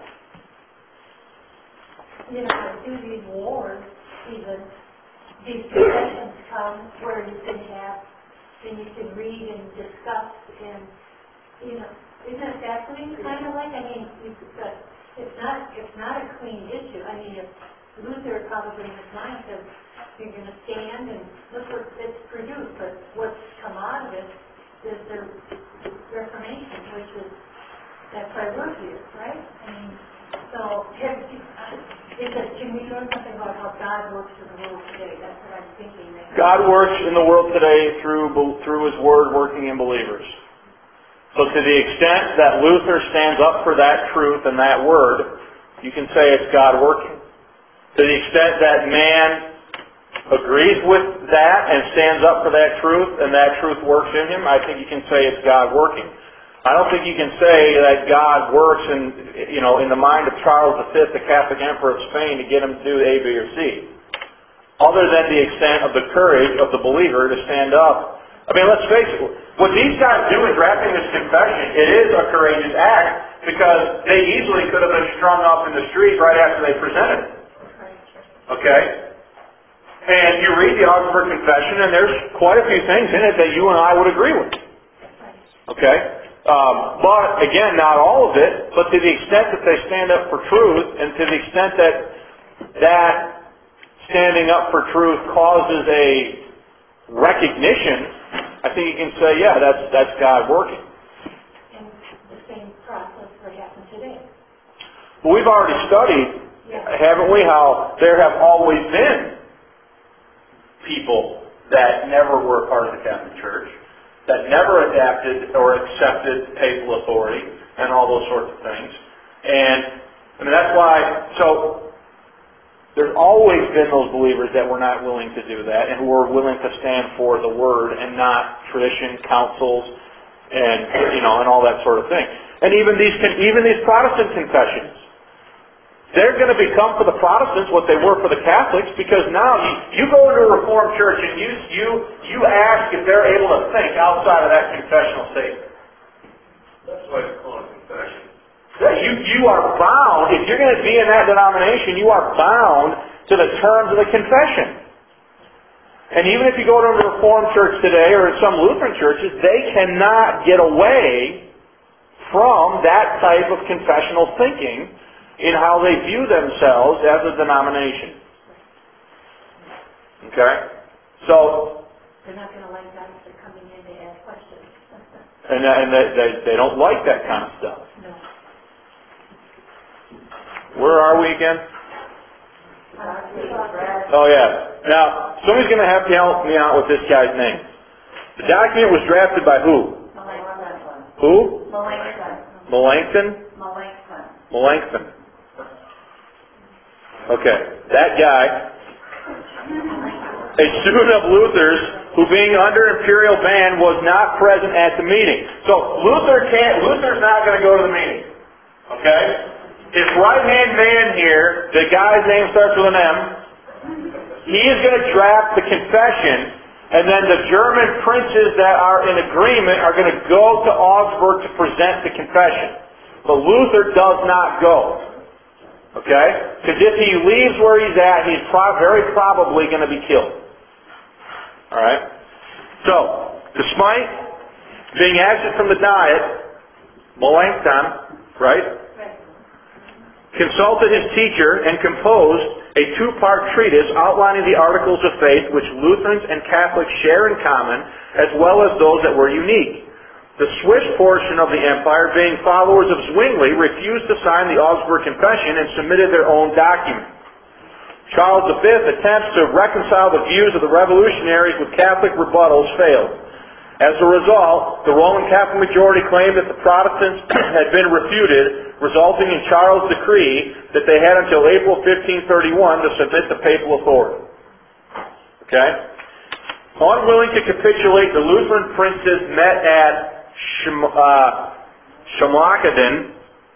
You know, through these wars, even, these confessions come where you can have, and you can read and discuss and, you know, isn't it fascinating, kind of like, I mean, you, but it's not, it's not a clean issue. I mean, if Luther probably in his mind says, you're going to stand and look what it's produced, but what's come out of it is the Reformation, which is, that's why we're here, right? I mean, so, have you, it says, can we learn something about how God works in the world today? That's what I'm thinking. That God works in the world today through through His Word working in believers. So to the extent that Luther stands up for that truth and that Word, you can say it's God working. To the extent that man agrees with that and stands up for that truth and that truth works in him, I think you can say it's God working. I don't think you can say that God works in, you know, in the mind of Charles the Fifth, the Catholic Emperor of Spain, to get him to do A, B, or C. Other than the extent of the courage of the believer to stand up. I mean, let's face it, what these guys do in drafting this confession, it is a courageous act because they easily could have been strung up in the street right after they presented it. Okay? And you read the Augsburg Confession and there's quite a few things in it that you and I would agree with. Okay? Um, but, again, not all of it, but to the extent that they stand up for truth, and to the extent that that standing up for truth causes a recognition, I think you can say, yeah, that's that's God working. and the same process would happen today. But we've already studied, Yeah. haven't we, how there have always been people that never were a part of the Catholic Church, that never adapted or accepted papal authority and all those sorts of things. And I mean, that's why, so there's always been those believers that were not willing to do that and who were willing to stand for the Word and not tradition, councils, and, you know, and all that sort of thing. And even these, even these Protestant confessions, they're going to become for the Protestants what they were for the Catholics, because now you, you go into a Reformed church and you you you ask if they're able to think outside of that confessional statement. That's why it's called a confession. Yeah, you you are bound, if you're going to be in that denomination, you are bound to the terms of the confession. And even if you go to a Reformed church today or in some Lutheran churches, they cannot get away from that type of confessional thinking in how they view themselves as a denomination. Okay? So, They're not gonna like guys that are coming in to ask questions. and, and they, they, they don't like that kind of stuff. No. Where are we again? Oh yeah. Now, somebody's going to have to help me out with this guy's name. The document was drafted by who? Melanchthon. Who? Melanchthon. Melanchthon? Melanchthon. Melanchthon. Okay. That guy, a student of Luther's, who being under imperial ban was not present at the meeting. So Luther can't, Luther's not going to go to the meeting. Okay? His right-hand man here, the guy's name starts with an M, he is going to draft the confession, and then the German princes that are in agreement are going to go to Augsburg to present the confession. But Luther does not go. Okay? Because if he leaves where he's at, he's pro- very probably going to be killed. Alright? So, despite being absent from the diet, Melanchthon, right, consulted his teacher and composed a two-part treatise outlining the articles of faith which Lutherans and Catholics share in common, as well as those that were unique. The Swiss portion of the empire, being followers of Zwingli, refused to sign the Augsburg Confession and submitted their own document. Charles the Fifth attempts to reconcile the views of the revolutionaries with Catholic rebuttals failed. As a result, the Roman Catholic majority claimed that the Protestants had been refuted, resulting in Charles' decree that they had until April fifteen thirty-one to submit to papal authority. Okay? Unwilling to capitulate, the Lutheran princes met at Schm- uh, Schamlachenden,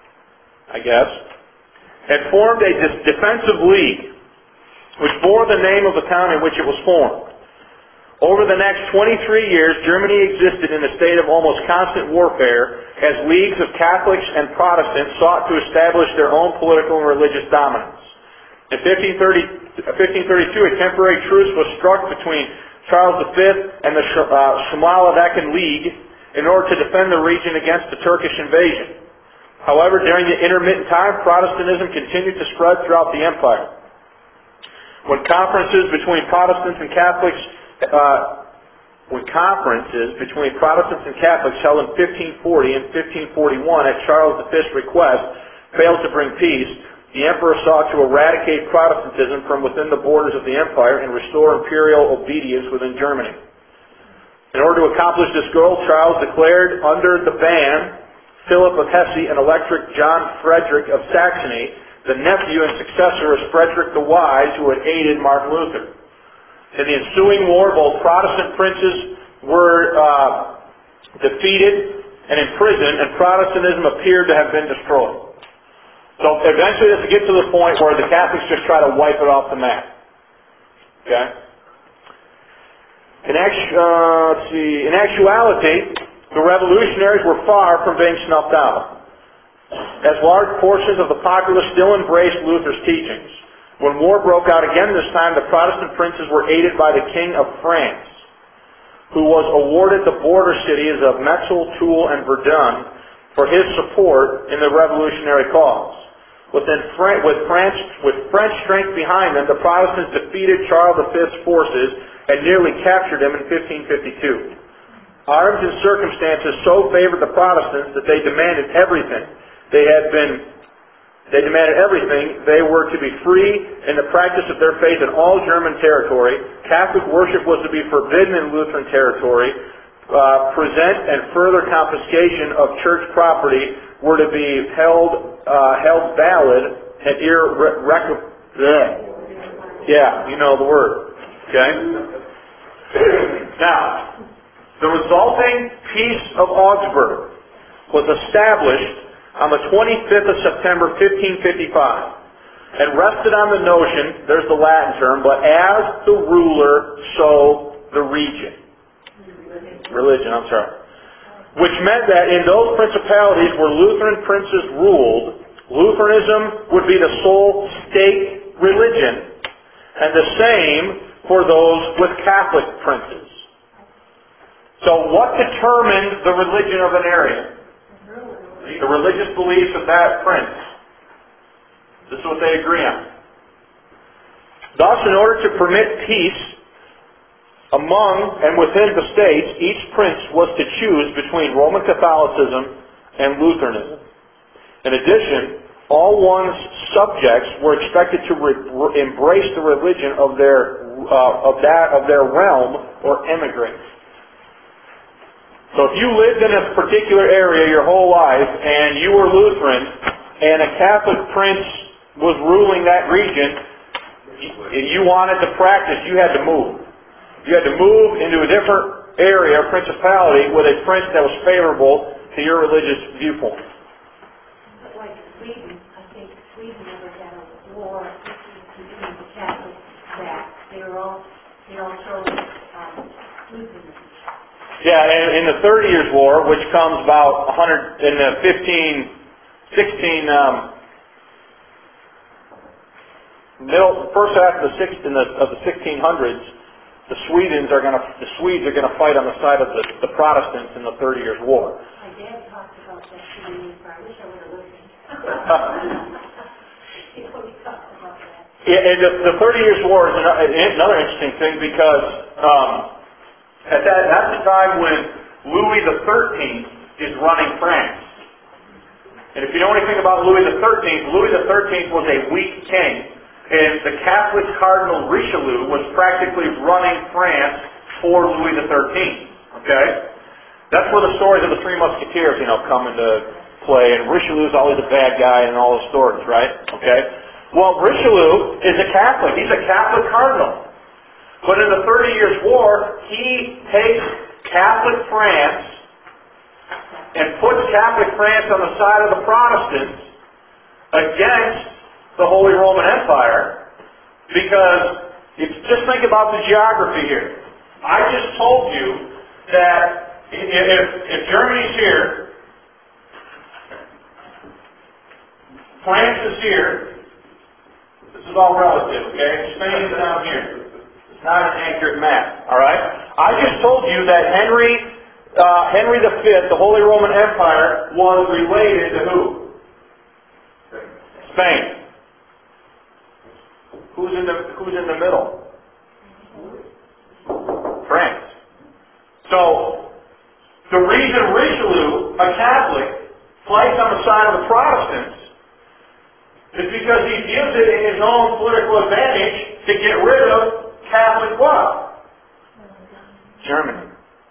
I guess, and formed a dis- defensive league, which bore the name of the town in which it was formed. Over the next twenty-three years, Germany existed in a state of almost constant warfare as leagues of Catholics and Protestants sought to establish their own political and religious dominance. In fifteen thirty-two, a temporary truce was struck between Charles the Fifth and the Schamlachenden League in order to defend the region against the Turkish invasion. However, during the intermittent time, Protestantism continued to spread throughout the empire. When conferences between Protestants and Catholics Uh, when conferences between Protestants and Catholics held in fifteen forty and fifteen forty-one at Charles the Fifth's request failed to bring peace, the emperor sought to eradicate Protestantism from within the borders of the empire and restore imperial obedience within Germany. In order to accomplish this goal, Charles declared under the ban Philip of Hesse and Elector John Frederick of Saxony, the nephew and successor of Frederick the Wise, who had aided Martin Luther. In the ensuing war, both Protestant princes were uh, defeated and imprisoned, and Protestantism appeared to have been destroyed. So eventually this will get to the point where the Catholics just try to wipe it off the map. Okay? In, actu- uh, let's see. In actuality, the revolutionaries were far from being snuffed out, as large portions of the populace still embraced Luther's teachings. When war broke out again this time, the Protestant princes were aided by the King of France, who was awarded the border cities of Metzel, Toul, and Verdun for his support in the revolutionary cause. Within Fran- with, French, with French strength behind them, the Protestants defeated Charles the Fifth's forces and nearly captured him in fifteen fifty-two. Arms and circumstances so favored the Protestants that they demanded everything. They had been They demanded everything. They were to be free in the practice of their faith in all German territory. Catholic worship was to be forbidden in Lutheran territory. Uh, present and further confiscation of church property were to be held uh, held valid and irrecoverable. Yeah, you know the word. Okay? Now, the resulting Peace of Augsburg was established on the twenty-fifth of September, fifteen fifty-five, and rested on the notion, there's the Latin term, but as the ruler, so the region. Religion, I'm sorry. Which meant that in those principalities where Lutheran princes ruled, Lutheranism would be the sole state religion, and the same for those with Catholic princes. So what determined the religion of an area? The religious beliefs of that prince. This is what they agree on. Thus, in order to permit peace among and within the states, each prince was to choose between Roman Catholicism and Lutheranism. In addition, all one's subjects were expected to re- embrace the religion of their uh, of that of their realm or emigrate. So if you lived in a particular area your whole life and you were Lutheran and a Catholic prince was ruling that region and you wanted to practice, you had to move. You had to move into a different area, principality, with a prince that was favorable to your religious viewpoint. But like Sweden, I think Sweden never had a war between the Catholics that they were all, they all chose um, Lutheranism. Yeah, and in the Thirty Years' War, which comes about one hundred in the fifteen, sixteen, um, middle, first half of the six in the of the sixteen hundreds, the Swedes are going to the Swedes are going to fight on the side of the, the Protestants in the Thirty Years' War. My dad talked about that to me, so I wish I would have listened. He always talked about that. Yeah, and the, the Thirty Years' War is another, another interesting thing because um, at that that's the time when Louis the Thirteenth is running France. And if you know anything about Louis the Thirteenth, Louis the Thirteenth was a weak king, and the Catholic Cardinal Richelieu was practically running France for Louis the Thirteenth. Okay, that's where the stories of the Three Musketeers, you know, come into play, and Richelieu is always a bad guy in all the stories, right? Okay. Well, Richelieu is a Catholic. He's a Catholic cardinal. But in the Thirty Years' War, he takes Catholic France and puts Catholic France on the side of the Protestants against the Holy Roman Empire, because if just think about the geography here. I just told you that if, if Germany's here, France is here, this is all relative, okay? Spain is down here. Not an accurate map, all right? I just told you that Henry uh, Henry the Fifth, the Holy Roman Empire, was related to who? Spain. Who's in the Who's in the middle? France. So the reason Richelieu, a Catholic, fights on the side of the Protestants is because he gives it in his own political advantage to get rid of Catholic what? Germany.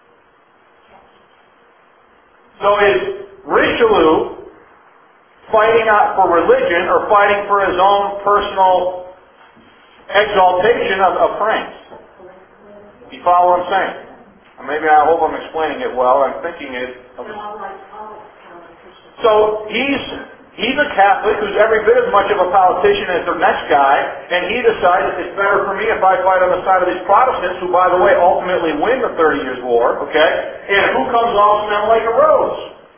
So is Richelieu fighting out for religion or fighting for his own personal exaltation of, of France? You follow what I'm saying? Or maybe I hope I'm explaining it well. I'm thinking it. So he's He's a Catholic who's every bit as much of a politician as the next guy, and he decides it's better for me if I fight on the side of these Protestants, who, by the way, ultimately win the Thirty Years' War, okay? And who comes off from them like a rose?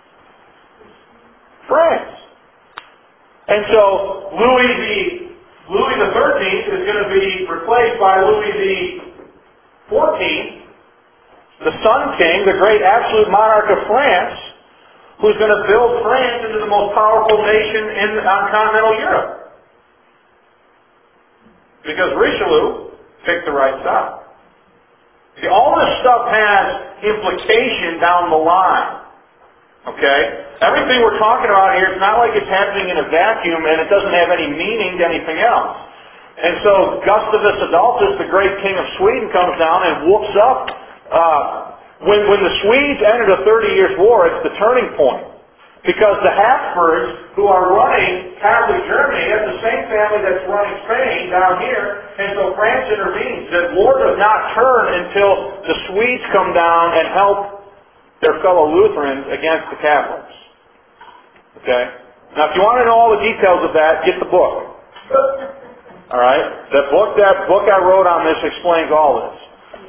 France. And so Louis the Louis the Thirteenth is going to be replaced by Louis the Fourteenth, the Sun King, the great absolute monarch of France, who's going to build France into the most powerful nation in on continental Europe. Because Richelieu picked the right side. See, all this stuff has implication down the line. Okay? Everything we're talking about here, it's not like it's happening in a vacuum and it doesn't have any meaning to anything else. And so Gustavus Adolphus, the great king of Sweden, comes down and whoops up uh, When, when the Swedes enter the Thirty Years' War, it's the turning point. Because the Habsburgs, who are running Catholic Germany, that's the same family that's running Spain down here, and so France intervenes. The war does not turn until the Swedes come down and help their fellow Lutherans against the Catholics. Okay? Now, if you want to know all the details of that, get the book. All right? The book, that book I wrote on this explains all this.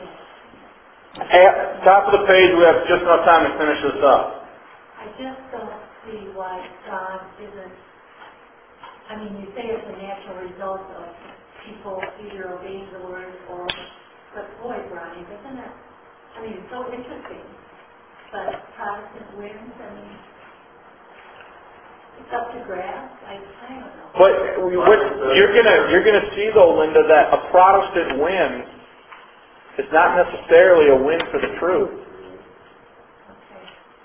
At top of the page, we have just enough time to finish this up. I just don't see why God isn't, I mean, you say it's a natural result of people either obeying the word or, but boy, Brian, isn't it, I mean, it's so interesting. But Protestant wins, I mean. it's up to grass, I, I don't know. But what, you're gonna, you're gonna see though, Linda, that a Protestant win is not necessarily a win for the truth. Okay.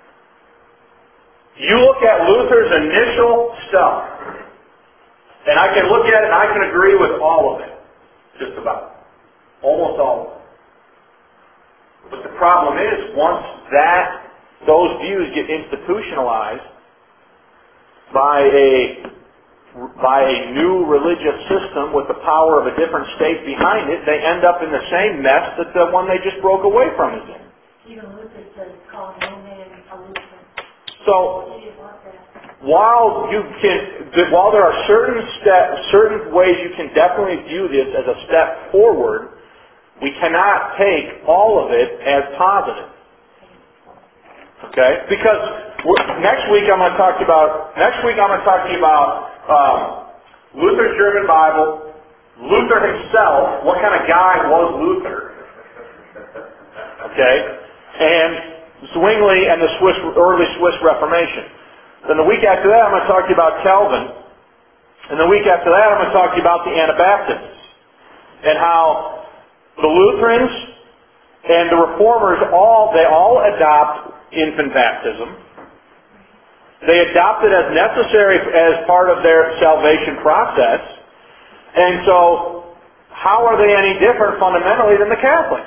You look at Luther's initial stuff, and I can look at it and I can agree with all of it. Just about. Almost all of it. But the problem is, once that, those views get institutionalized by a by a new religious system with the power of a different state behind it, they end up in the same mess that the one they just broke away from is in. Even Luther says, call no man a Lutheran. So, He didn't want that. while you can, while there are certain steps, certain ways you can definitely view this as a step forward, we cannot take all of it as positive. Okay? Because next week I'm going to talk to you about, next week I'm going to talk to you about um, Luther's German Bible, Luther himself, what kind of guy was Luther? Okay? And Zwingli and the Swiss, early Swiss Reformation. Then the week after that I'm going to talk to you about Calvin. And the week after that I'm going to talk to you about the Anabaptists. And how the Lutherans and the Reformers all, they all adopt infant baptism. They adopt it as necessary as part of their salvation process. And so, how are they any different fundamentally than the Catholics?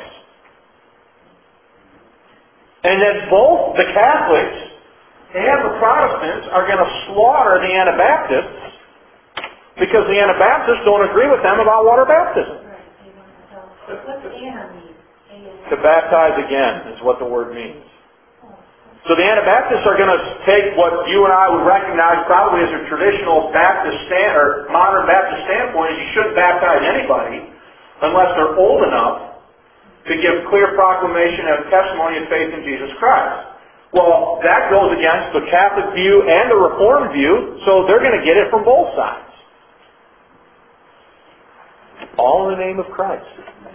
And then both the Catholics and the Protestants are going to slaughter the Anabaptists because the Anabaptists don't agree with them about water baptism. Right, they want to tell. What's Anna mean? A- To baptize again is what the word means. So the Anabaptists are going to take what you and I would recognize probably as a traditional Baptist stand, or modern Baptist standpoint, is you shouldn't baptize anybody unless they're old enough to give clear proclamation of testimony of faith in Jesus Christ. Well, that goes against the Catholic view and the Reformed view, so they're going to get it from both sides. All in the name of Christ.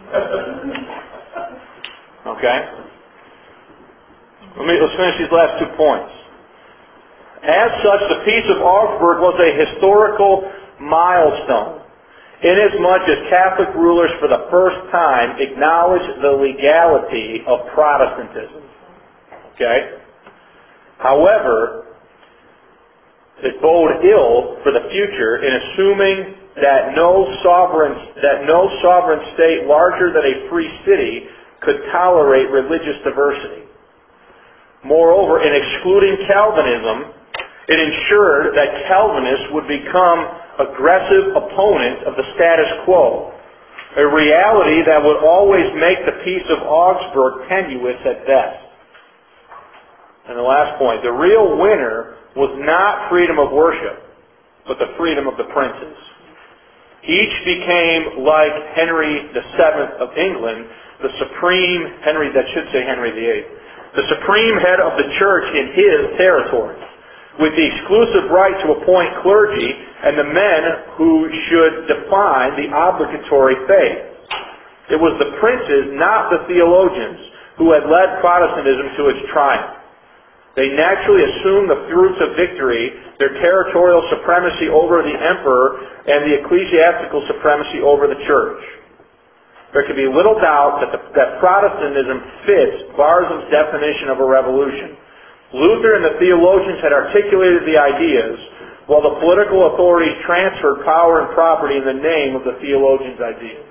Okay? Let me, let's finish these last two points. As such, the Peace of Augsburg was a historical milestone, inasmuch as Catholic rulers for the first time acknowledged the legality of Protestantism. Okay? However, it bode ill for the future in assuming that no sovereign that no sovereign state larger than a free city could tolerate religious diversity. Moreover, in excluding Calvinism, it ensured that Calvinists would become aggressive opponents of the status quo, a reality that would always make the Peace of Augsburg tenuous at best. And the last point, the real winner was not freedom of worship, but the freedom of the princes. Each became like Henry the Seventh of England, the supreme, Henry, that should say Henry the Eighth, the supreme head of the church in his territory, with the exclusive right to appoint clergy and the men who should define the obligatory faith. It was the princes, not the theologians, who had led Protestantism to its triumph. They naturally assumed the fruits of victory, their territorial supremacy over the emperor and the ecclesiastical supremacy over the church. There can be little doubt that, the, that Protestantism fits Barzum's definition of a revolution. Luther and the theologians had articulated the ideas, while the political authorities transferred power and property in the name of the theologians' ideas.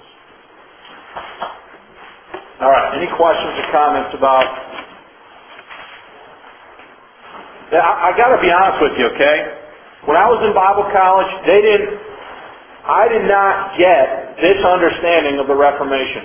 All right, any questions or comments about... I, I got to be honest with you, okay? When I was in Bible college, they didn't... I did not get this understanding of the Reformation.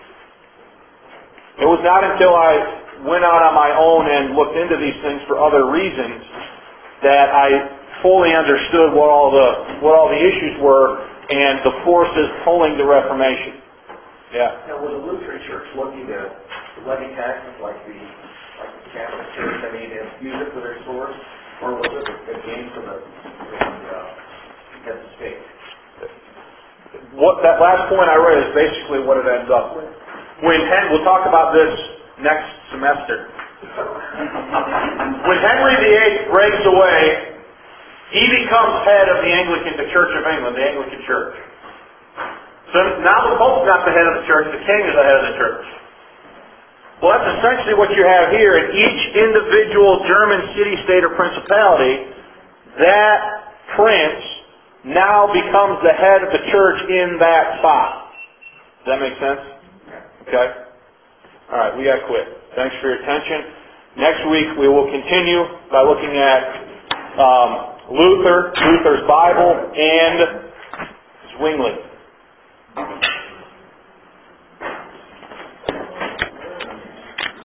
It was not until I went out on my own and looked into these things for other reasons that I fully understood what all the what all the issues were and the forces pulling the Reformation. Yeah. Now, was the Lutheran Church looking to levy taxes like the like the Catholic Church? I mean, and use it for their source, or was it a gain for the the, uh, the state? What that last point I read is basically what it ends up with. When Hen- we'll talk about this next semester. When Henry the Eighth breaks away He becomes head of the Anglican, the Church of England, the Anglican Church. So now the Pope's not the head of the church, the king is the head of the church. Well, that's essentially what you have here. In each individual German city, state, or principality, that prince now becomes the head of the church in that spot. Does that make sense? Okay? All right, we got to quit. Thanks for your attention. Next week we will continue by looking at um, Luther, Luther's Bible, and Zwingli.